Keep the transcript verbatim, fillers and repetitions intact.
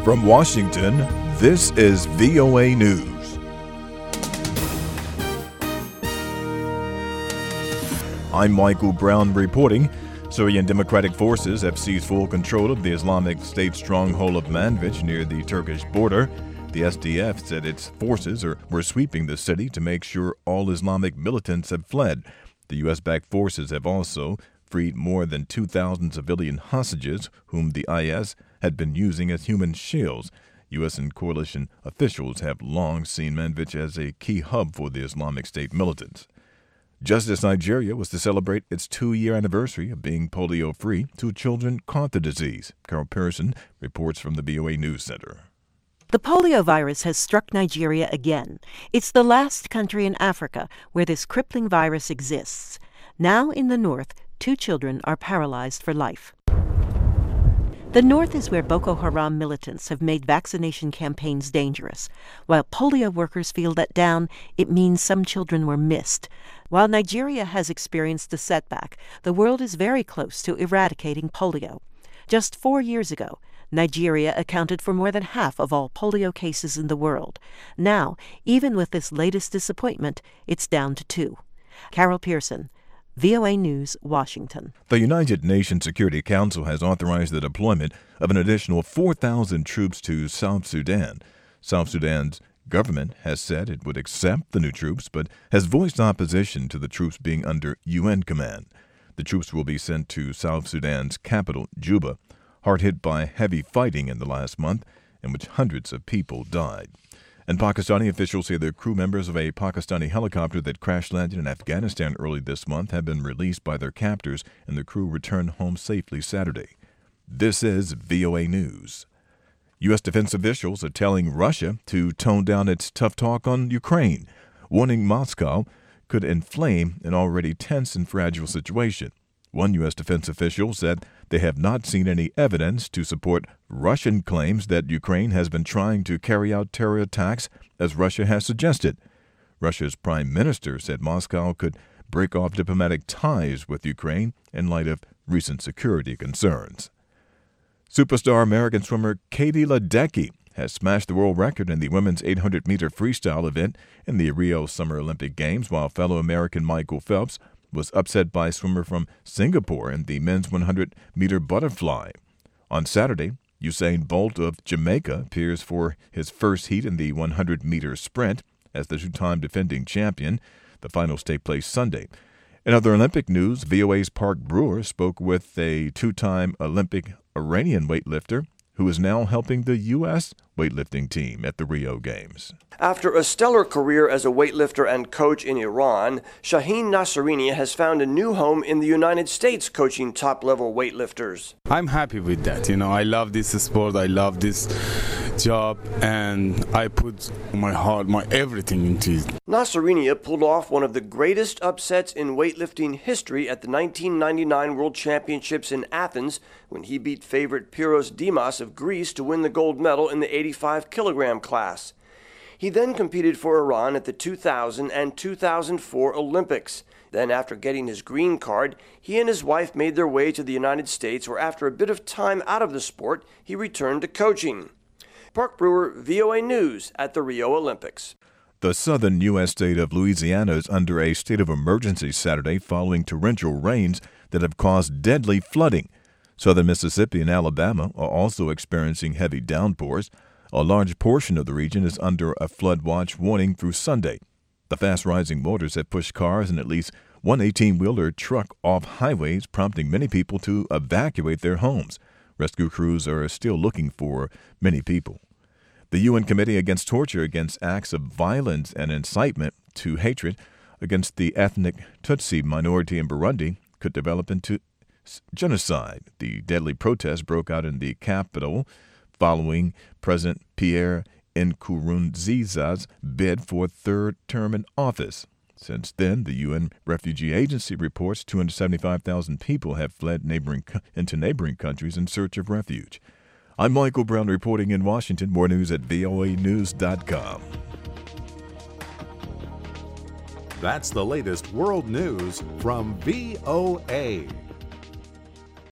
From Washington, this is V O A News. I'm Michael Brown reporting. Syrian Democratic Forces have seized full control of the Islamic State stronghold of Manbij near the Turkish border. The S D F said its forces are, were sweeping the city to make sure all Islamic militants have fled. The U S-backed forces have also freed more than two thousand civilian hostages whom the I S had been using as human shields. U S and coalition officials have long seen Manbij as a key hub for the Islamic State militants. Just as Nigeria was to celebrate its two-year anniversary of being polio-free, two children caught the disease. Carol Pearson reports from the V O A News Center. The polio virus has struck Nigeria again. It's the last country in Africa where this crippling virus exists. Now in the north, two children are paralyzed for life. The north is where Boko Haram militants have made vaccination campaigns dangerous. While polio workers feel let down, it means some children were missed. While Nigeria has experienced a setback, the world is very close to eradicating polio. Just four years ago, Nigeria accounted for more than half of all polio cases in the world. Now, even with this latest disappointment, it's down to two. Carol Pearson, V O A News, Washington. The United Nations Security Council has authorized the deployment of an additional four thousand troops to South Sudan. South Sudan's government has said it would accept the new troops, but has voiced opposition to the troops being under U N command. The troops will be sent to South Sudan's capital, Juba, hard hit by heavy fighting in the last month, in which hundreds of people died. And Pakistani officials say the crew members of a Pakistani helicopter that crash-landed in Afghanistan early this month have been released by their captors, and the crew returned home safely Saturday. This is V O A News. U S defense officials are telling Russia to tone down its tough talk on Ukraine, warning Moscow could inflame an already tense and fragile situation. One U S defense official said they have not seen any evidence to support Russian claims that Ukraine has been trying to carry out terror attacks, as Russia has suggested. Russia's prime minister said Moscow could break off diplomatic ties with Ukraine in light of recent security concerns. Superstar American swimmer Katie Ledecky has smashed the world record in the women's eight hundred meter freestyle event in the Rio Summer Olympic Games, while fellow American Michael Phelps was upset by a swimmer from Singapore in the men's one hundred meter butterfly. On Saturday, Usain Bolt of Jamaica appears for his first heat in the one hundred meter sprint as the two-time defending champion. The finals take place Sunday. In other Olympic news, V O A's Park Brewer spoke with a two-time Olympic Iranian weightlifter who is now helping the U S weightlifting team at the Rio Games. After a stellar career as a weightlifter and coach in Iran, Shaheen Nasserini has found a new home in the United States coaching top-level weightlifters. I'm happy with that. You know, I love this sport, I love this job, and I put my heart, my everything into it. Nasserini pulled off one of the greatest upsets in weightlifting history at the nineteen ninety-nine World Championships in Athens when he beat favorite Pyrrhos Dimas of Greece to win the gold medal in the eighty-five kilogram class. He then competed for Iran at the two thousand and two thousand four Olympics. Then, after getting his green card, he and his wife made their way to the United States, where after a bit of time out of the sport, he returned to coaching. Park Brewer, V O A News at the Rio Olympics. The southern U S state of Louisiana is under a state of emergency Saturday following torrential rains that have caused deadly flooding. Southern Mississippi and Alabama are also experiencing heavy downpours. A large portion of the region is under a flood watch warning through Sunday. The fast-rising waters have pushed cars and at least one eighteen-wheeler truck off highways, prompting many people to evacuate their homes. Rescue crews are still looking for many people. The U N Committee Against Torture against acts of violence and incitement to hatred against the ethnic Tutsi minority in Burundi could develop into genocide. The deadly protest broke out in the capital following President Pierre Nkurunziza's bid for a third term in office. Since then, the U N Refugee Agency reports two hundred seventy-five thousand people have fled neighboring into neighboring countries in search of refuge. I'm Michael Brown reporting in Washington. More news at V O A news dot com. That's the latest world news from V O A.